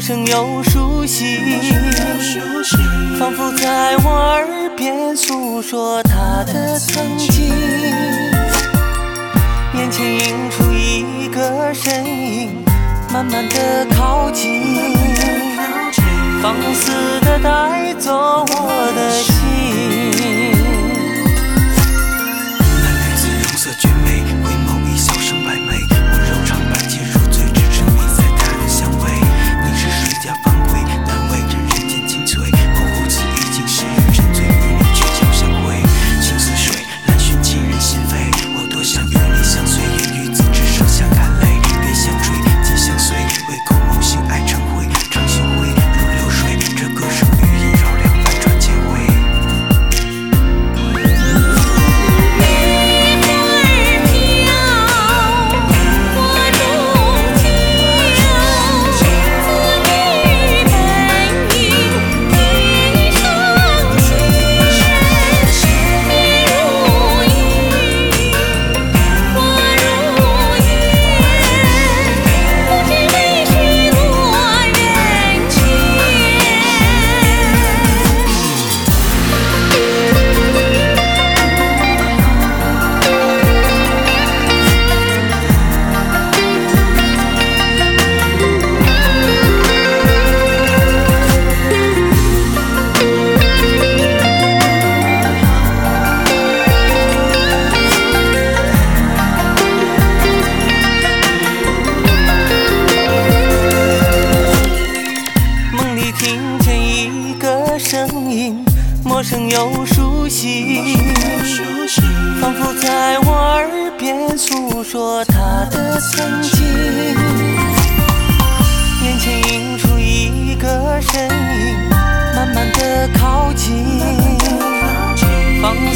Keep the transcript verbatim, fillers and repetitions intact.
生又熟悉，仿佛在我耳边诉说他的曾经。眼前映出一个身影，慢慢的靠近，放肆的带走我的心。 那女子容色绝美，回眸一笑生百媚，我柔肠百结如醉，只沉迷在她的香味。你是水家方贵，难为人人间精粹，我无此已经是人醉，与你鹊桥相会。情似水，难寻沁人心扉，我多想与你相随，烟雨自只剩下干泪。别相追，紧相随，唯恐梦醒爱成灰，长袖挥如流水，这歌声余音绕梁，反转结尾。 听见一个声音，陌生又熟悉，仿佛在我耳边诉说他的曾经。眼前映出一个身影，慢慢的靠近，放